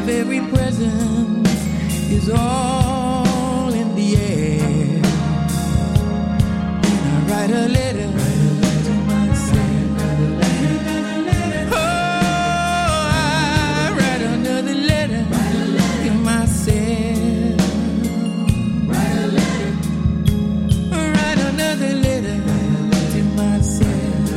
very presence is all in the air. When I write a letter to myself, oh, I write another letter to myself. Write another letter to myself.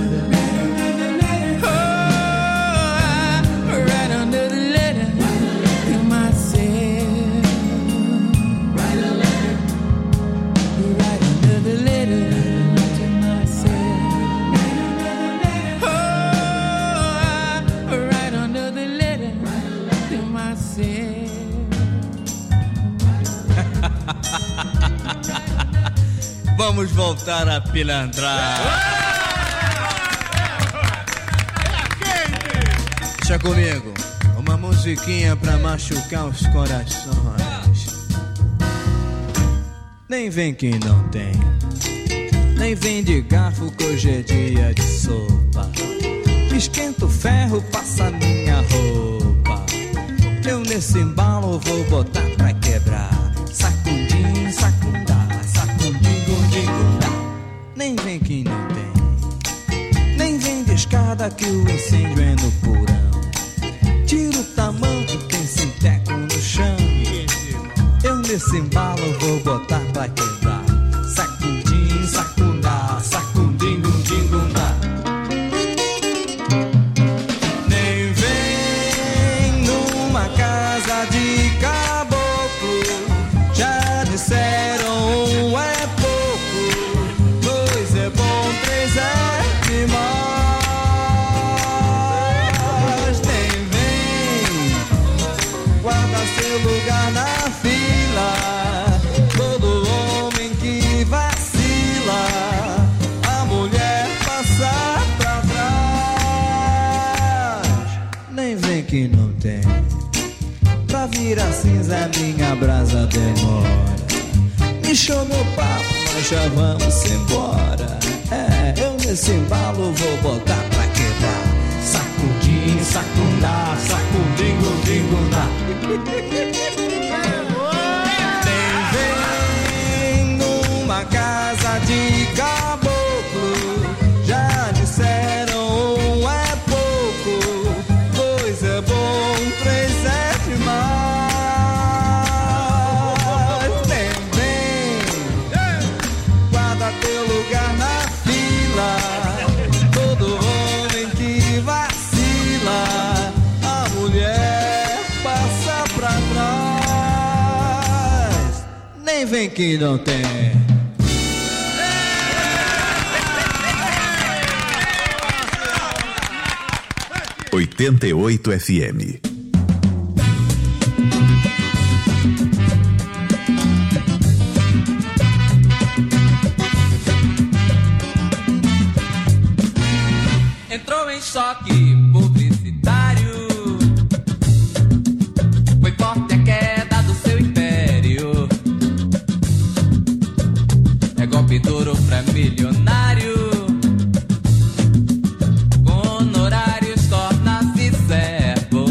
Vamos voltar a pilantrar. Deixa comigo, uma musiquinha pra machucar os corações. Nem vem que não tem, nem vem de garfo que hoje é dia de sopa. Esquenta o ferro, passa minha roupa. Eu nesse embalo vou botar pra quebrar. Sacudim, sacundá. Nem vem que não tem, nem vem de escada que o incêndio é no porão. Tira o tamanco, tem sinteco no chão. Eu nesse embalo vou botar pra quebrar. Sacudim, sacundá, sacundim, gundim, gundá. Nem vem numa casa de caboclo. Já disseram é pouco, dois é bom, três é demais. Nem vem, guarda seu lugar na fila. Todo homem que vacila, a mulher passa pra trás. Nem vem que não tem, pra virar cinza minha brasa demora. Encheu meu papo, nós já vamos embora. É, eu nesse embalo vou botar pra quebrar. Sacudim, sacundá, sacudim, gundim, gundá. Nem vem numa casa de caboclo. Já disseram é pouco, dois é bom, três é demais. Nem vem, guarda teu lugar na fila. Todo homem que vacila, a mulher passa pra trás. Nem vem que não tem. 88 FM. Entrou em choque publicitário. Foi forte a queda do seu império. É golpe duro pra milionário. Com honorários torna-se servo.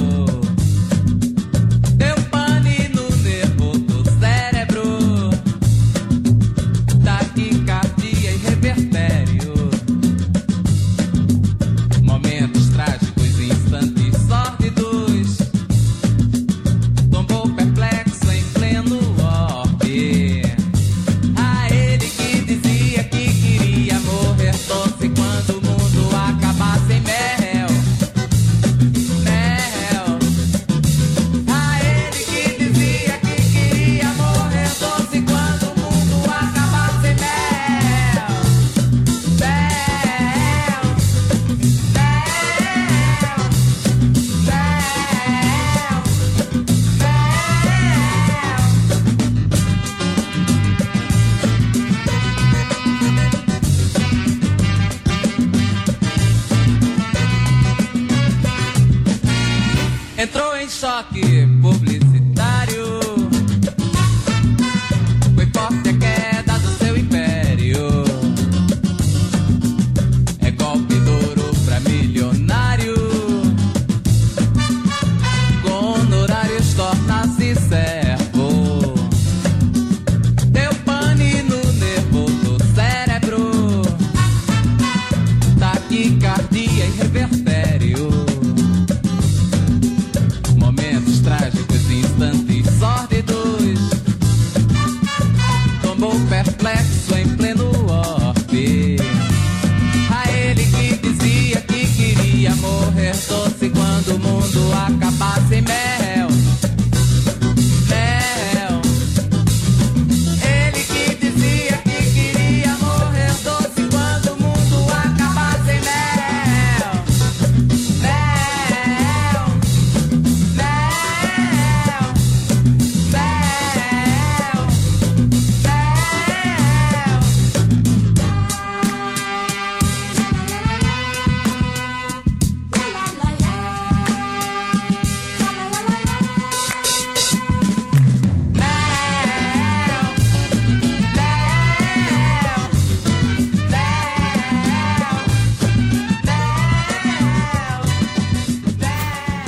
Deu pane no nervo do cérebro. Taquicardia e revertério. Momentos trágicos, instantes sórdidos. Tombou perplexo em pleno orbe. A ele que dizia que queria morrer doce quando o mundo acabasse em mel. Mel. A ele que dizia que queria morrer doce quando o mundo acabasse em mel. Entrou em choque publicitário. Foi forte a queda do seu império. É golpe duro pra milionário. Com honorários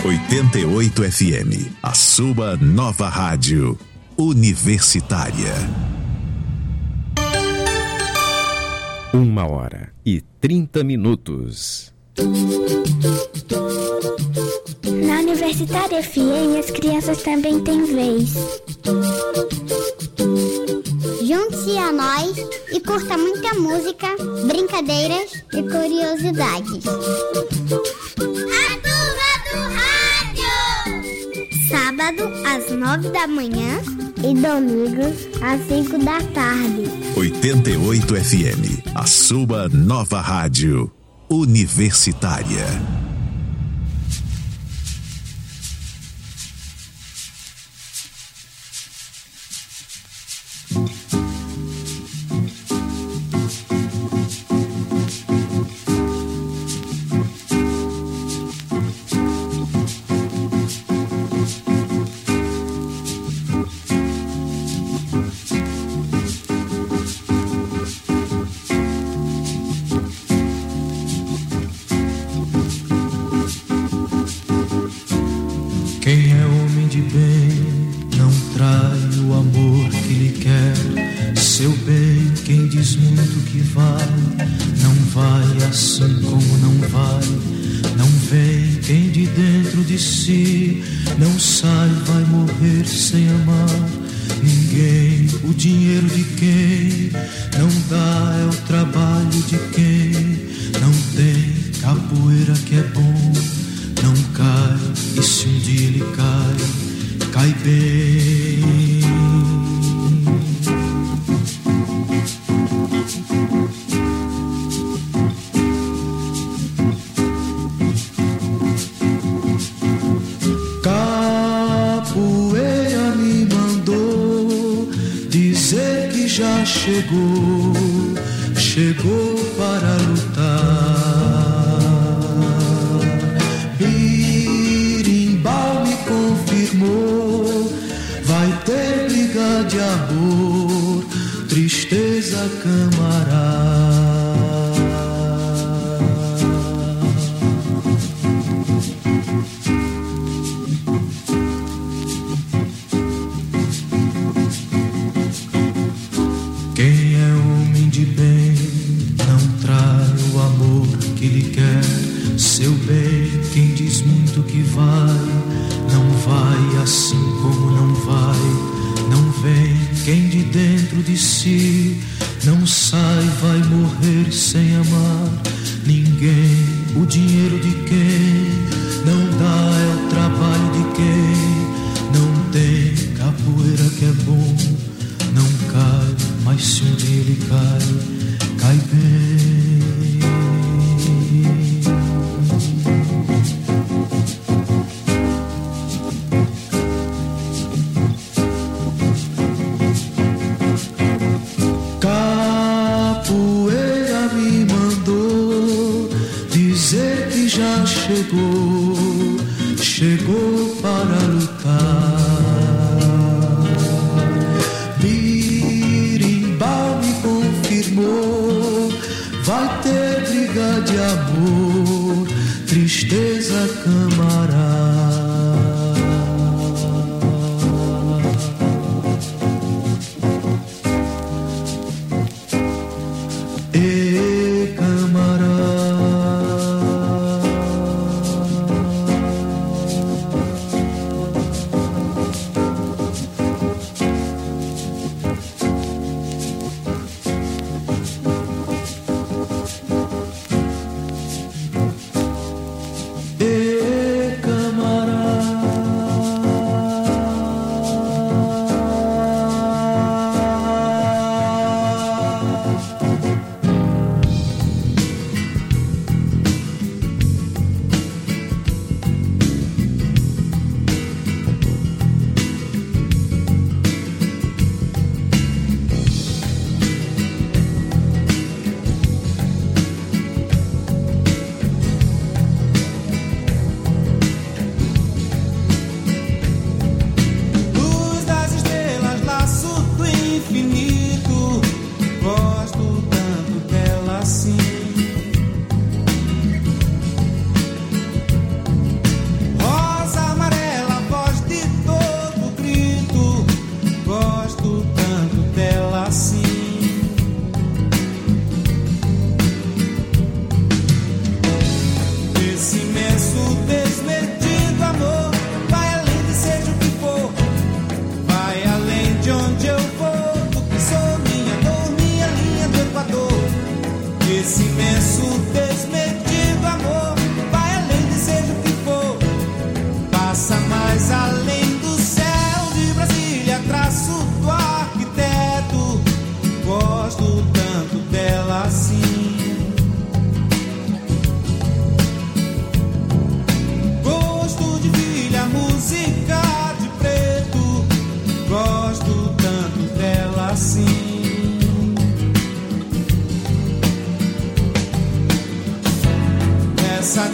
88 FM, a sua nova rádio universitária. 1h30. Na Universitária FM, as crianças também têm vez. Junte-se a nós e curta muita música, brincadeiras e curiosidades. A Turma do Rádio! Sábado, às 9 da manhã e domingos, às 5 da tarde. 88 FM, a sua nova rádio universitária. Quem é homem de bem não trai o amor que lhe quer. Seu bem, quem diz muito que vai, não vai assim como não vai. Não vem quem de dentro de si não sai, vai morrer sem amar ninguém. O dinheiro de quem não dá é o trabalho de quem não tem. Capoeira que é bom não cai, e se um dia ele cai, cai bem. Capoeira me mandou dizer que já chegou, chegou para lutar. Birimbau me confirmou, vai ter briga de amor, tristeza camarada. Quem é homem de bem não trai o amor que lhe quer. Seu bem, quem diz muito que vai, não vai assim como não vai. Não vem quem de dentro de si não sai, vai morrer sem amar ninguém. O dinheiro de quem não dá é o trabalho de quem não tem. Capoeira que é bom não cai, mas se um dia ele cai, cai bem. Capoeira me mandou dizer que já chegou, chegou para lutar. Birimbau me confirmou, vai ter briga de amor, tristeza camarada. E camarada. E camarada.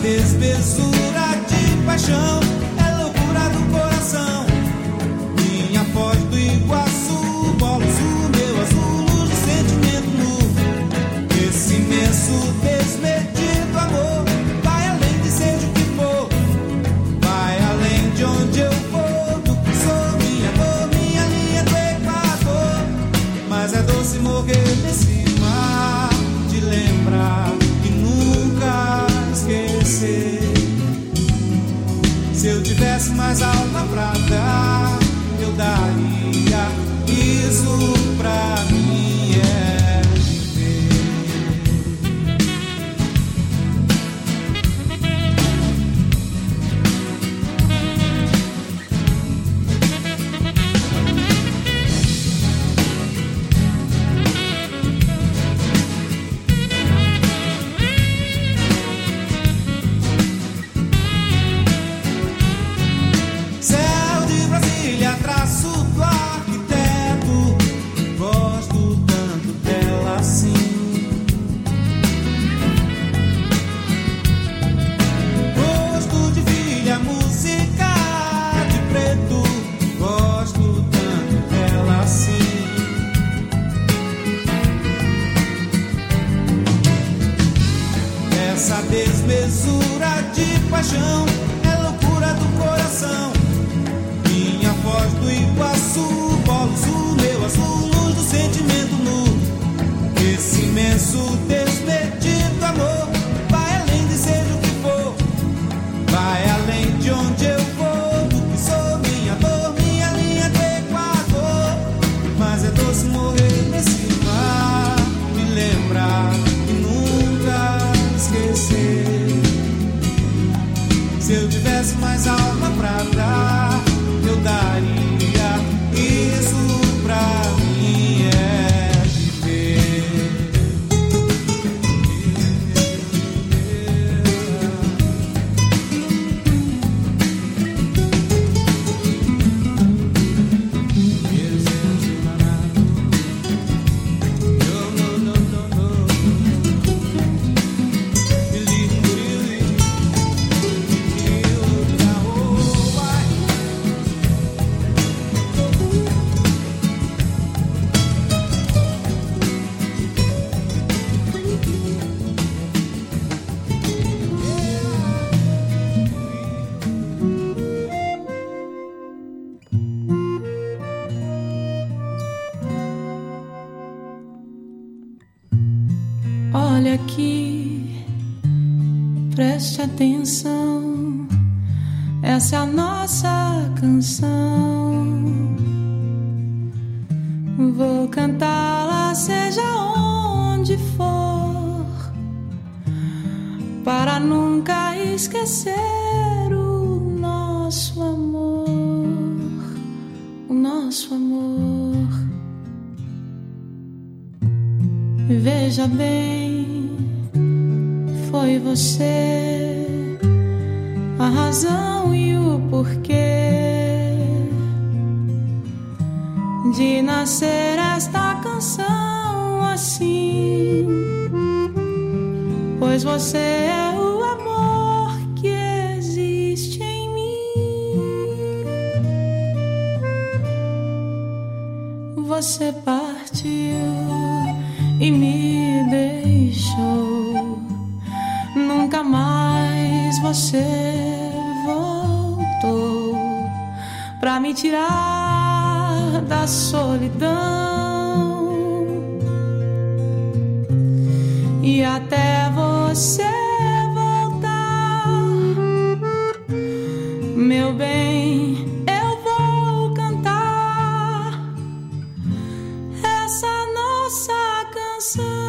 desmesura de paixão é loucura do coração. Minha Foz do Iguaçu, polo sul, meu azul, luz do sentimento nu. Esse imenso desmedido amor vai além de seja o que for, vai além de onde eu vou, do que sou, minha dor, minha linha do Equador. Mas é doce morrer nesse mar, de lembrar e nunca esquecer. Se eu tivesse mais alma pra dar, eu daria. Isso pra mim é viver. Céu de Brasília, traço do arquiteto, gosto tanto dela assim. Gosto de filha, música de preto, gosto tanto dela assim. Essa desmesura de paixão é loucura do coração. Minha Foz do Iguaçu, polo sul, meu azul, luz do sentimento nu. Esse imenso desmedido amor vai além de seja o que for, vai além de onde eu vou, do que sou, minha dor, minha linha do Equador. Mas é doce morrer nesse mar, me lembrar e nunca esquecer. Se eu tivesse mais alma pra dar, eu daria. Isso pra mim é viver. Olha aqui, preste atenção, essa é a nossa canção. Vou cantá-la seja onde for, para nunca esquecer o nosso amor, o nosso amor. Veja bem, foi você a razão e o porquê de nascer esta canção assim, pois você é o amor que existe em mim. Você partiu e me deixou, nunca mais você voltou pra me tirar da solidão. E até você voltar, meu bem, eu vou cantar essa nossa canção.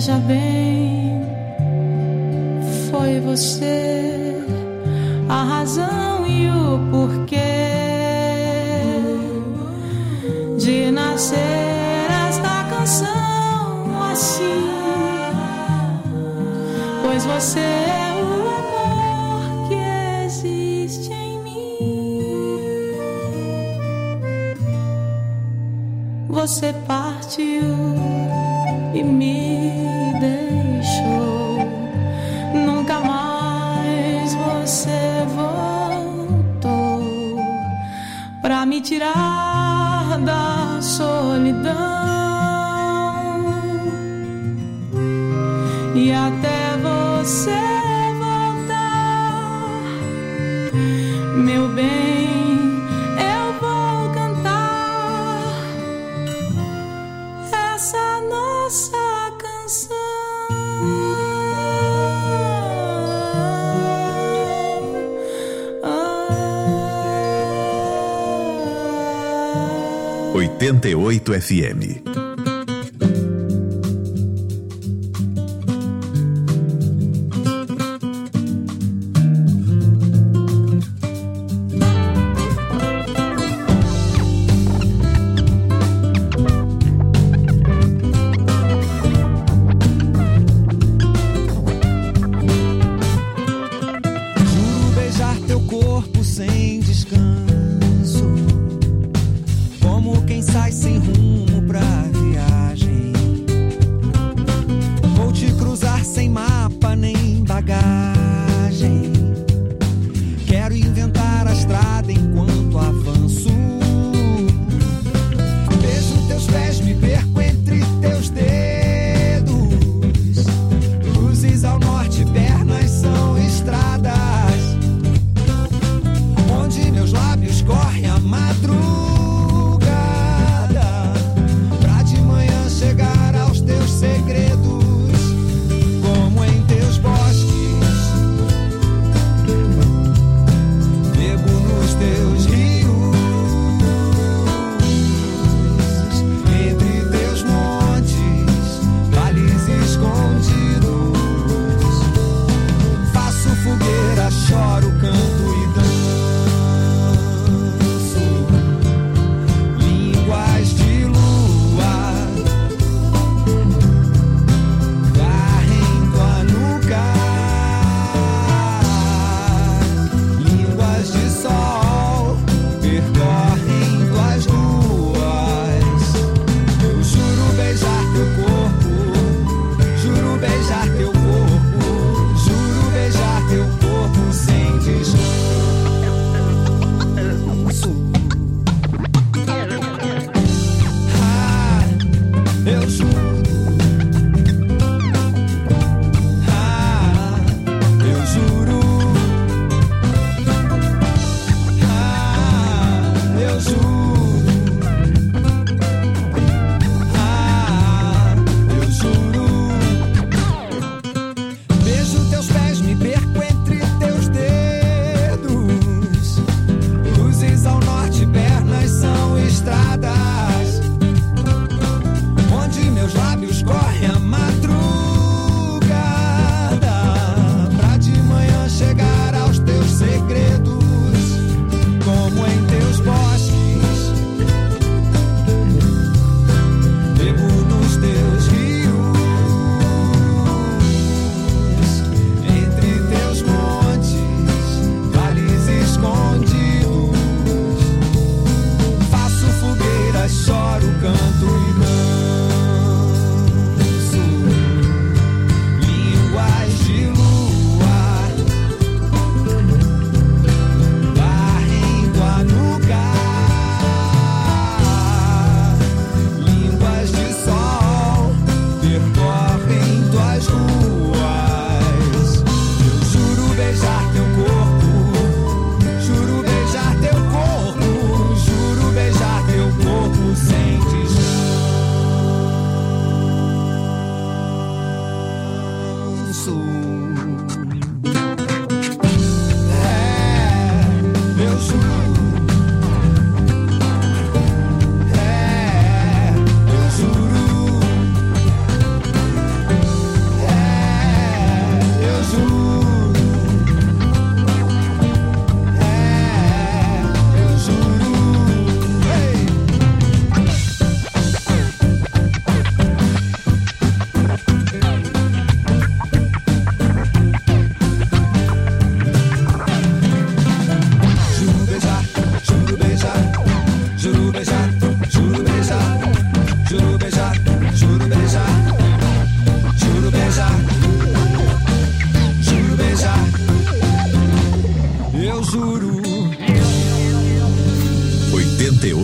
Veja bem, foi você a razão e o porquê de nascer esta canção assim, pois você é o amor que existe em mim. Você partiu e me deixou, nunca mais você voltou pra me tirar da solidão e até você voltar, meu bem, eu vou cantar essa nossa canção. 88 FM.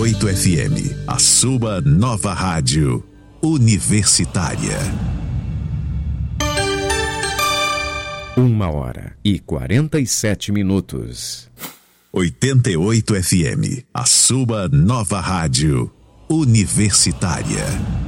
88 FM, a sua nova rádio universitária. 1h47. 88 FM, a sua nova rádio universitária.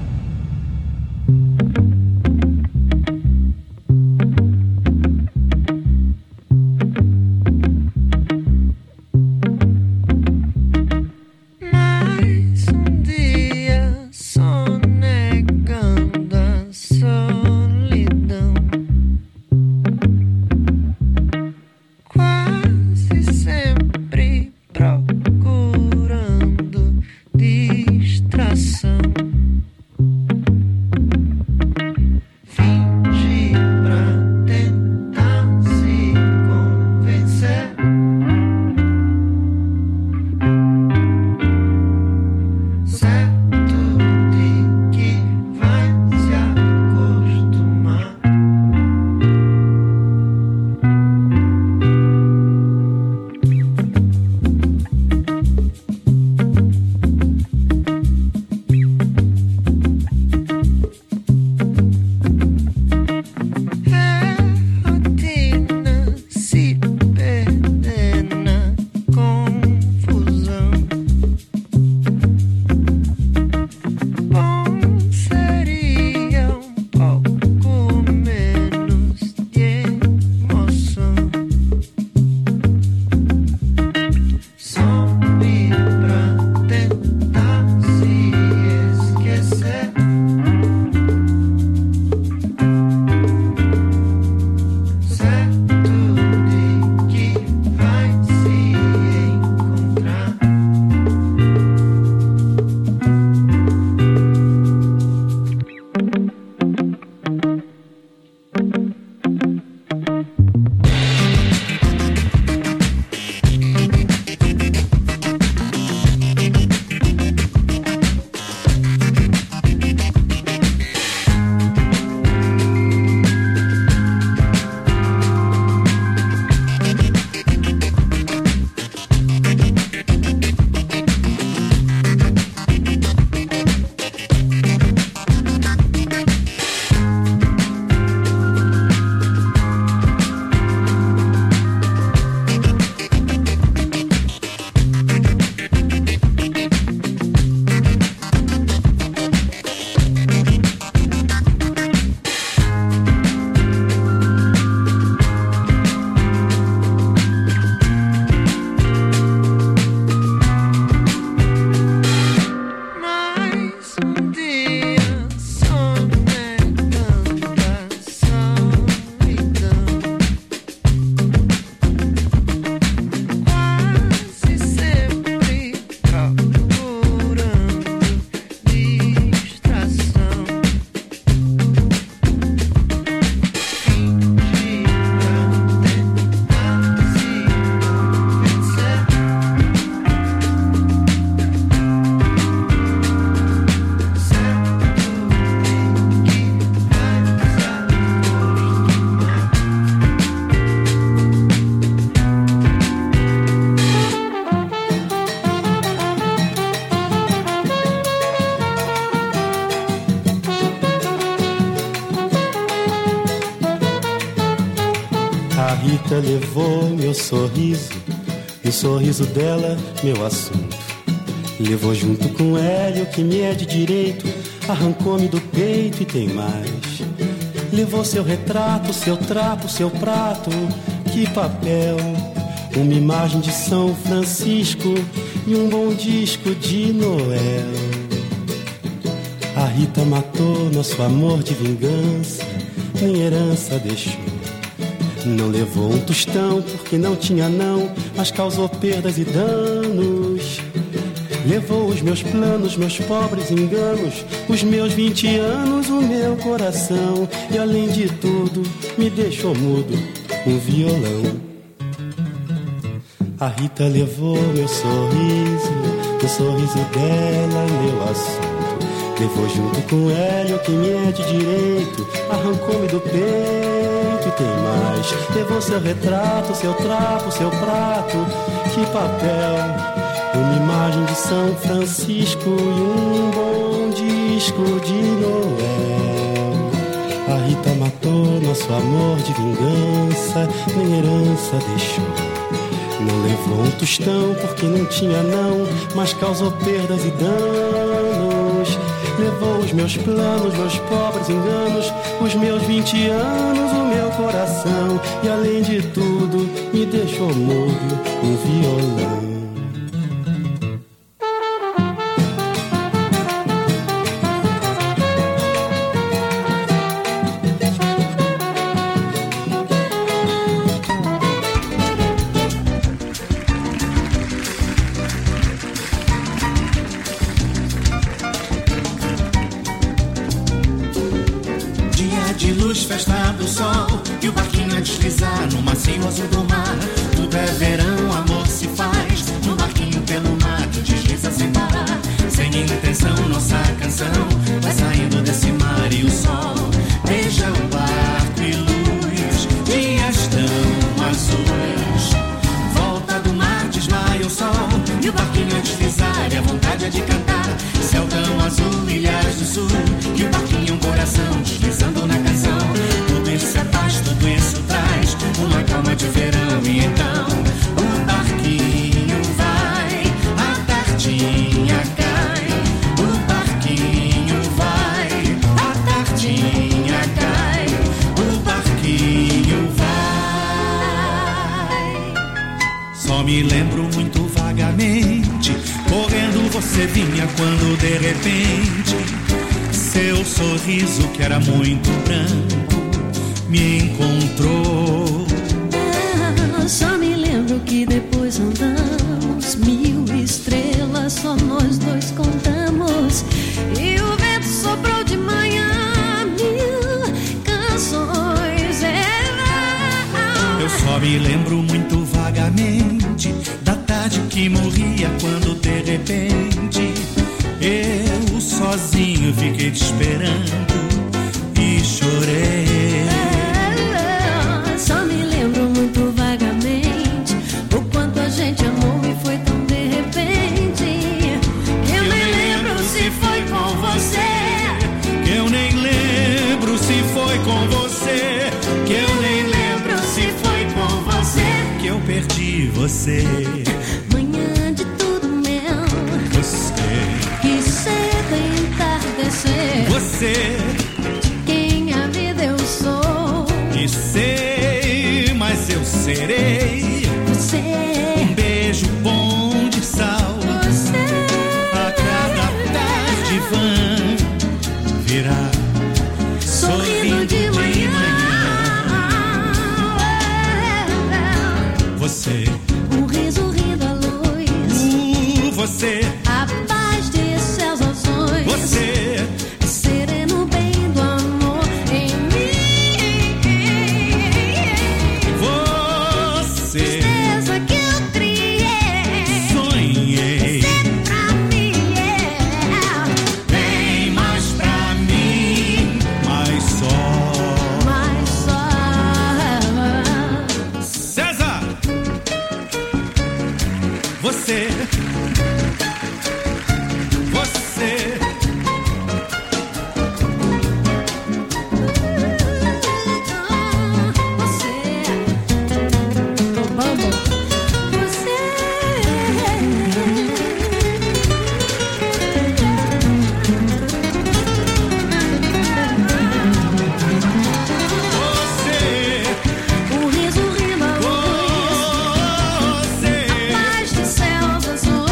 Rita levou meu sorriso, e o sorriso dela, meu assunto. Levou junto com Hélio, que me é de direito, arrancou-me do peito e tem mais. Levou seu retrato, seu trapo, seu prato, que papel, uma imagem de São Francisco e um bom disco de Noel. A Rita matou nosso amor de vingança, nem herança deixou. Não levou um tostão porque não tinha não, mas causou perdas e danos. Levou os meus planos, meus pobres enganos, os meus 20 anos, o meu coração. E além de tudo, me deixou mudo, um violão. A Rita levou meu sorriso, o sorriso dela, meu assunto. Levou junto com Hélio, que me é de direito, arrancou-me do peito e tem mais. Levou seu retrato, seu trapo, seu prato, que papel, uma imagem de São Francisco e um bom disco de Noel. A Rita matou nosso amor de vingança, nem herança deixou. Não levou um tostão porque não tinha não, mas causou perdas e danos. Levou os meus planos, meus pobres enganos, os meus 20 anos, o meu coração. E além de tudo, me deixou mudo um violão. Festa do sol e o barquinho a deslizar no macio azul do mar. Tudo é verão, amor se faz no barquinho pelo mato, desliza sem parar. Sem intenção, nossa canção vai saindo desse mar e o sol beija o barco e luz. Dias tão azuis, volta do mar, desmaia o sol e o barquinho a deslizar e a vontade é de cantar. Céu tão azul, ilhas do sul e o barquinho é um coração deslizando na canção. Tudo isso é paz, tudo isso traz uma calma de verão. E então o barquinho vai, a tardinha cai. O barquinho vai, a tardinha cai. O barquinho vai. Só me lembro muito vagamente, correndo você vinha quando de repente seu sorriso que era muito branco me encontrou. Só me lembro que depois andamos 1000 estrelas, só nós dois contamos. E o vento soprou de manhã 1000 canções. Eu só me lembro muito vagamente da tarde que morria quando de repente eu sozinho fiquei te esperando e chorei. Só me lembro muito vagamente o quanto a gente amou e foi tão de repente. Eu nem lembro se foi com você. Que eu nem lembro se foi com você. Que eu nem lembro se foi com você. Que eu perdi você. Manhã de tudo meu. Você. Que cedo entardecer. Você. De quem a vida eu sou. E sei, mas eu serei. Você. Um beijo bom de sal. Você. A cada tarde vã virar. Sorrindo de manhã. Você. Um riso rindo à luz. Você. A paz de céus aos sonhos. Você. Sereno bem do amor em mim. Você. Tristeza que eu criei. Sonhei. Sempre pra mim, Bem mais pra mim, mais só. mas só. César. Você. Você. Você. Um riso rindo à luz. Você. A paz de céus azuis.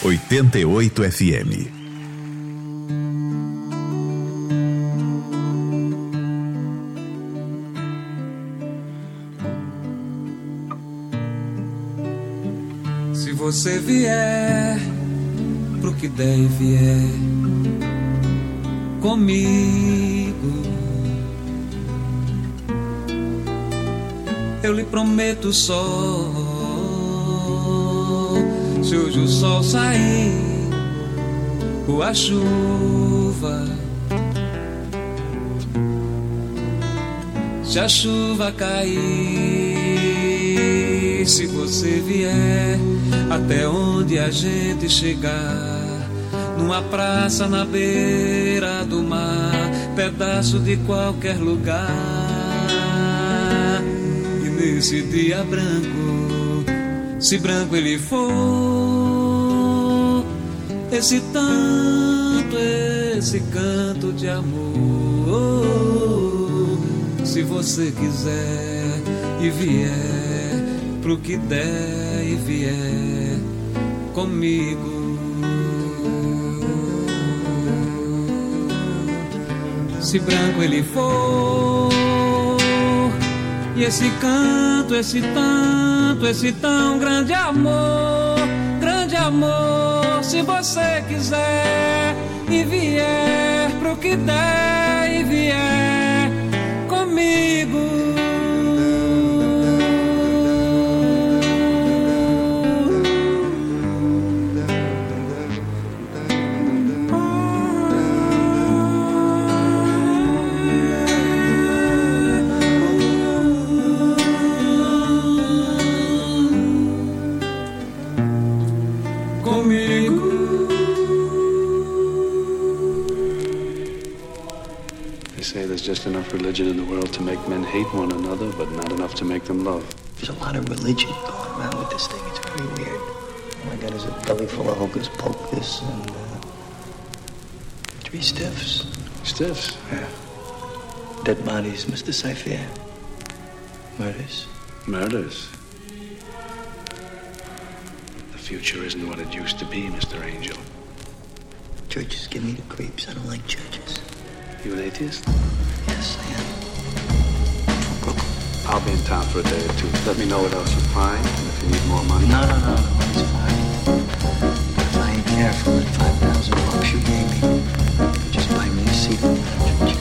88 FM. Se você vier pro que der e vier comigo, eu lhe prometo só. Se hoje o sol sair ou a chuva, se a chuva cair, se você vier até onde a gente chegar, numa praça na beira do mar, pedaço de qualquer lugar, e nesse dia branco, se branco ele for, esse tanto, esse canto de amor, se você quiser e vier pro que der e vier comigo, se branco ele for, e esse canto, esse tanto, esse tão grande amor, se você quiser e vier pro que der e vier comigo. There's just enough religion in the world to make men hate one another, but not enough to make them love. There's a lot of religion going around with this thing. It's very weird. All I got is a belly full of hocus pocus and 3 stiffs. Stiffs? Yeah. Dead bodies, Mr. Saifir. Murders. Murders? The future isn't what it used to be, Mr. Angel. Churches give me the creeps. I don't like churches. You an atheist? Yes, I am. I'll be in town for a day or two. Let me know what else you find, and if you need more money. No, it's fine. If I ain't careful, that $5,000 you gave me, you just buy me a seat in the church.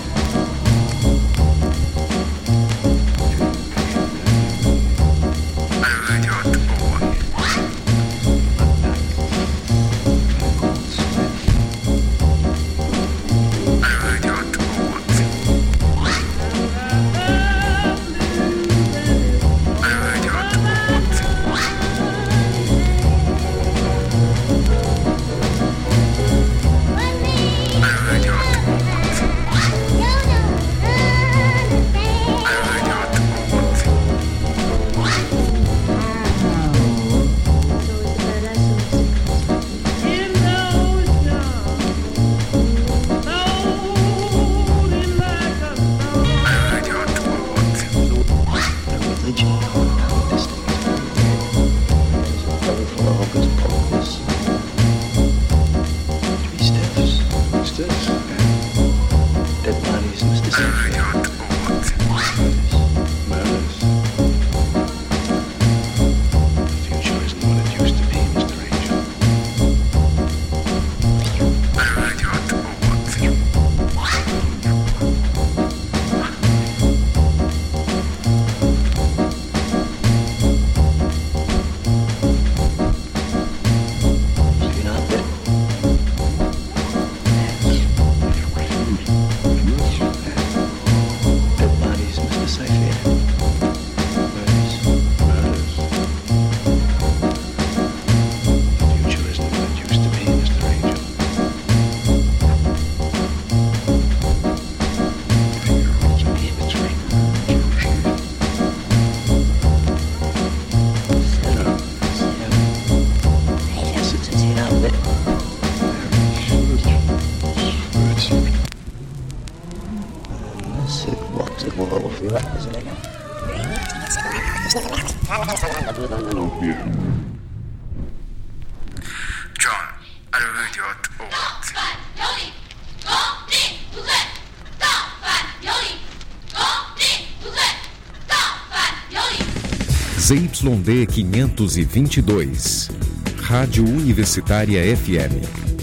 John, ZYD 522, Rádio Universitária FM,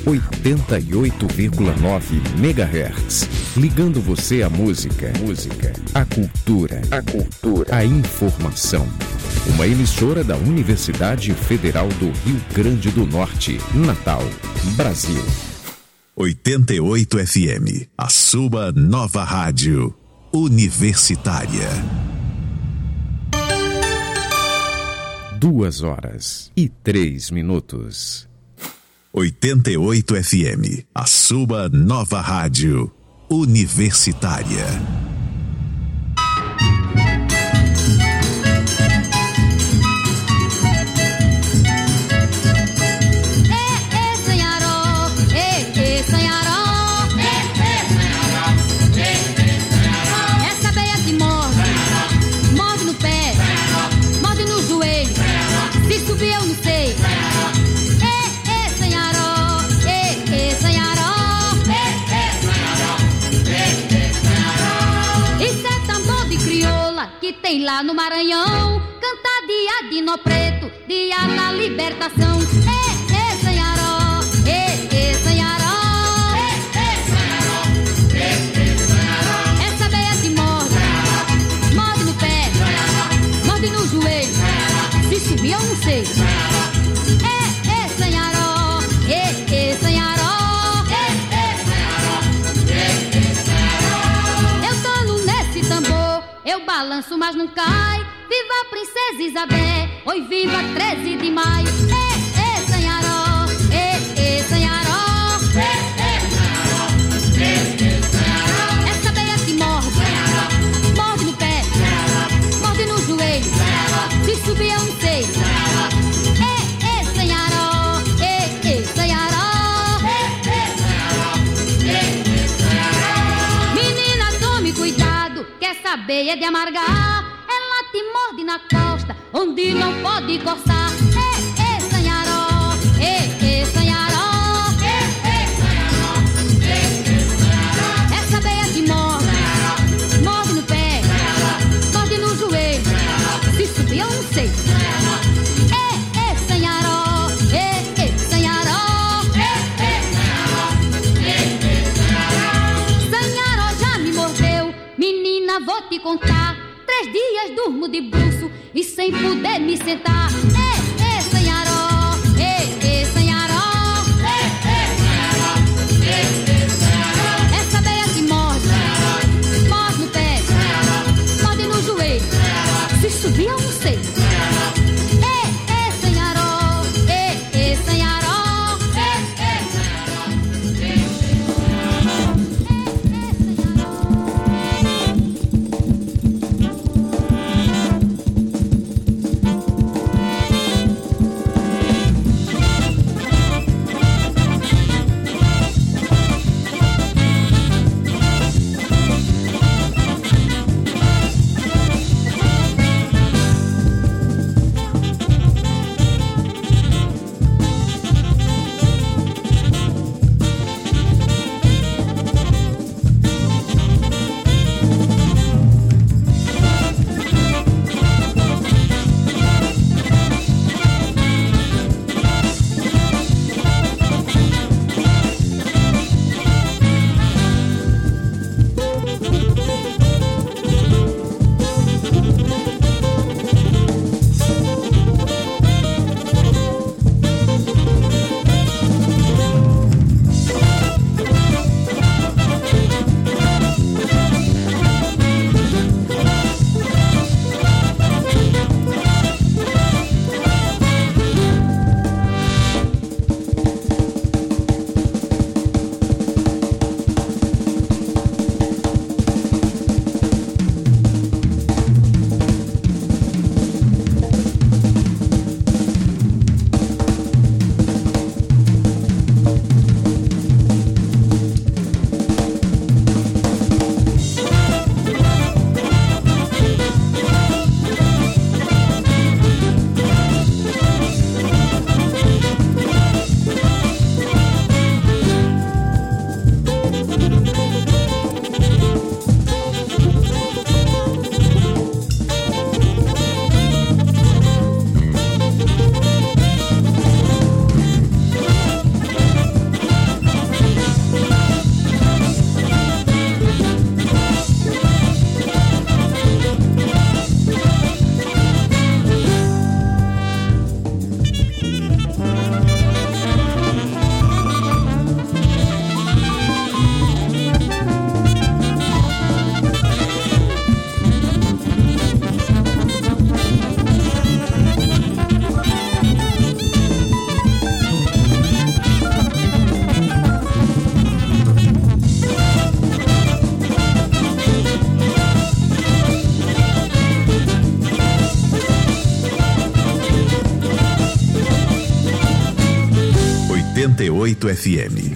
88,9 MHz, ligando você à música, à cultura, à informação. Uma emissora da Universidade Federal do Rio Grande do Norte, Natal, Brasil. 88 FM, a sua nova rádio universitária. 2h03. 88 FM, a sua nova rádio universitária. Essa beia que morde no pé, morde no joelho. Se subir eu não sei. Isso é tambor de crioula que tem lá no Maranhão. Canta dia de nó preto, dia da libertação. Sanharó, Sanharó. Essa beia que morde no pé, morde no joelho. Se subir eu não sei. Sanharó, Sanharó. Eu tô nesse tambor, eu balanço mas não cai. Viva a princesa Isabel, oi viva 13 de maio. Sanharó, Sanharó. Essa beia que morde no pé, morde no joelho. Se subir eu não sei. Sanharó, Sanharó. Menina, tome cuidado, que essa beia é de amargar. Ela te morde na costa, onde não pode coçar. Sanharó, Sanharó. Essa beia que morde no pé, morde no joelho. Se subir eu não sei. Sanharó, Sanharó. Sanharó já me mordeu, menina, vou te contar. 3 dias durmo de bruço e sem poder me sentar. Sanharó, Sanharó. Essa beia que morde no pé, morde no joelho. Se subir eu não sei. Sanharó, Sanharó. 98 FM.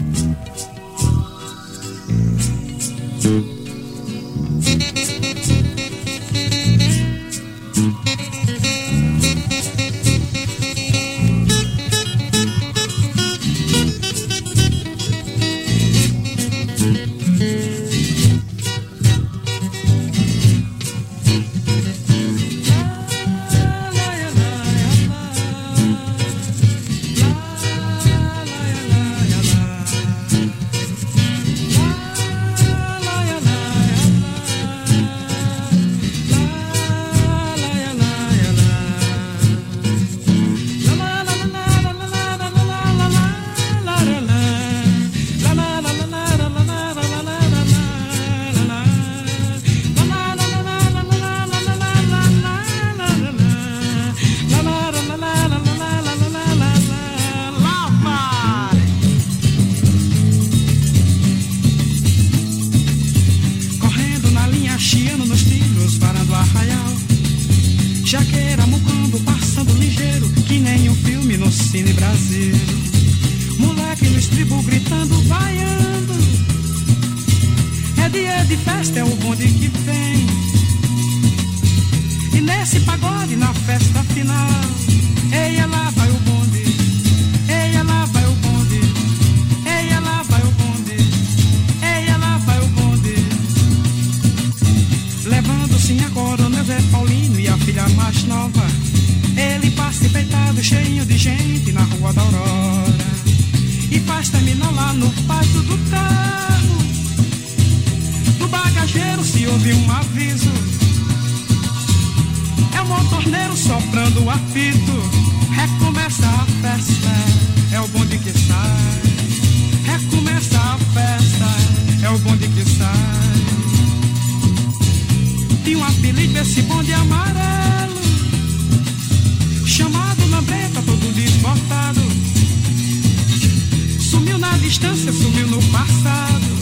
Sumiu na distância, sumiu no passado.